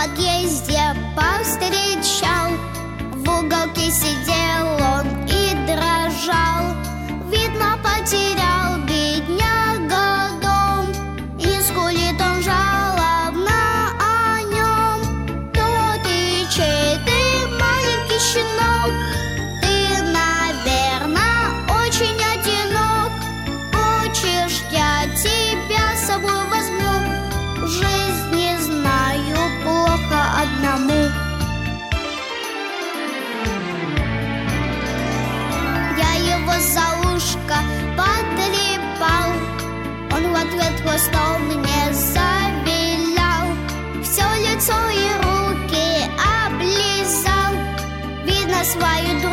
подъезде повстречал. В уголке сидел он и дрожал. Видно, потерял бедняга дом, и скулит он жалобно о нем. Кто ты, чей ты, маленький щенок? Ты, наверное, очень одинок. Хочешь, я тебя с собой возьму? Жизни знаю плохо одному. Я его за ушко потрепал, он в ответ хвостом мне завилял. Все лицо и руки облизал, видно, свою